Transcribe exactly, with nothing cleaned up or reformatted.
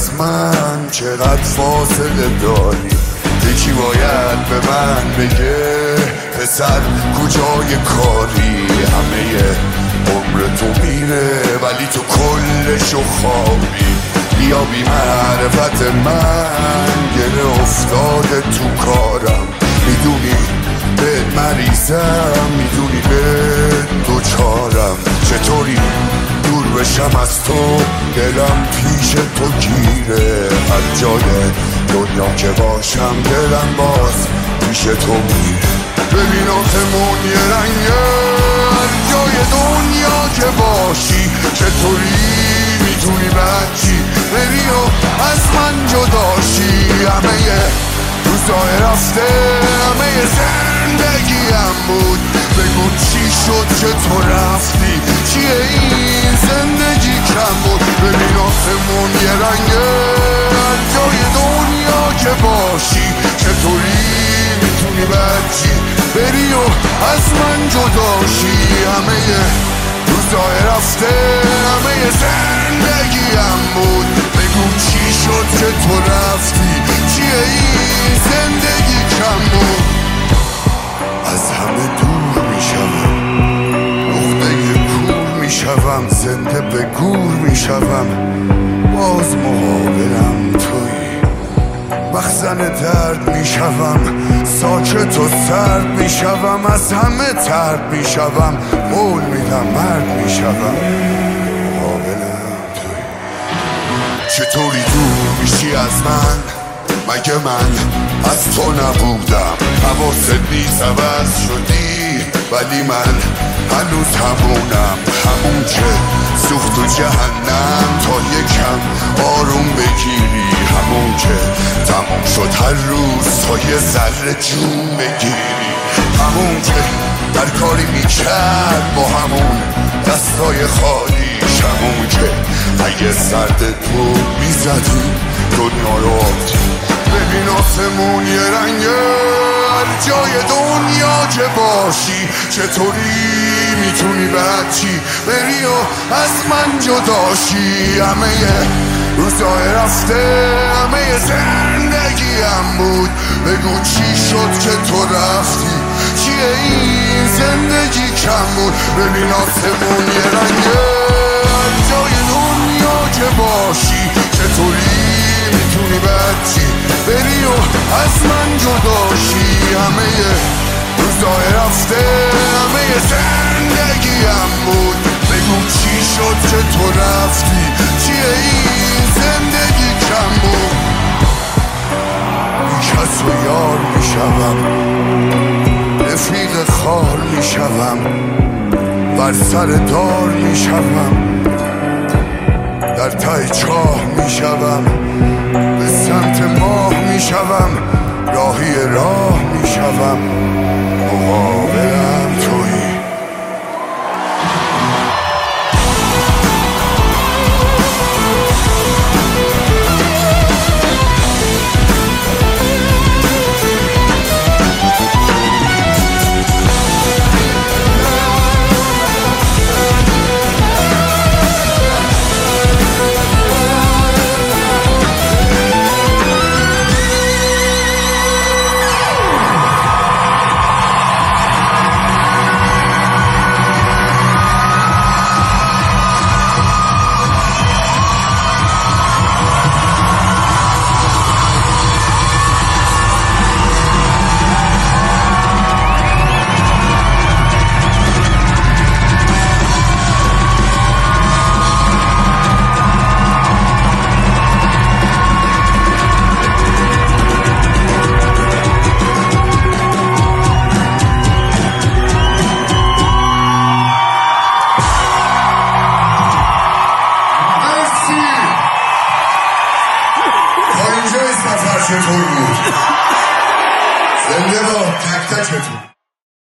از من چقدر فاصله داری. یکی باید به من بگه پسر کجای کاری. همه عمر تو میره ولی تو کلشو خوابی. بیا بی معرفت من گره افتاده تو کارم. میدونی به مریضم، میدونی به دوچارم. چطوری دور بشم از تو، دلم پیش تو گیره. هر جای دنیا که باشم دلم باز پیش تو میره. ببین آسمون یه رنگه هر جای دنیا که باشی. چطوری میتونی بچی بری و از من جداشی. همه روزای رفته همه زندگیم بود. بگو چی شد که تو رفتی، چیه این زندگی کم بود. ببین آسمون یه رنگه هر جای دنیا که باشی. چطوری میتونی بچی بری و از من جداشی. همه روزای رفته همه زندگیم بود. بگو چی شد که تو رفتی، چیه این زندگی کم بود. از همه دور میشم، نقطه کور میشم، زنده به گور میشم. باز مقابلم تویی، مخزن درد میشم. ساکت و سرد میشم، از همه ترد میشم. قول میدم مرد میشم، مقابلم تویی. چطوری دور میشی از من، مگه من از تو نبودم. حواست نیست عوض شدی ولی من هنوز همونم. همون که سوخت و جهنم تا یکم آروم بگیری. همون که تموم شد هر روز تا یه ذره جون بگیری. همون که هر کاری میکرد با همون دستای خالیش. همون که اگه سردت بود میزدی دنیا رو آبدی. ببین آسمون یه رنگه هر جای دنیا که باشی. چطوری میتونی بچی بری و از من جداشی. همه روزای رفته همه زندگیم بود. بگو چی شد که تو رفتی، چیه این زندگی کم بود. ببین آسمون یه رنگه هر جای دنیا که باشی. چطوری میتونی بچی بری و از من جداشی. همه روزای رفته همه زندگیم بود. بگو چی شد که تو رفتی، چیه این زندگی کم بود. بی کس و یار میشم، رفیق خار میشم، بر سر دار میشم، در ته چاه میشم، به سمت ماه میشم، راهی راه میشم. مقابلم تویی. چطور بود؟ زنده با تک تکتون.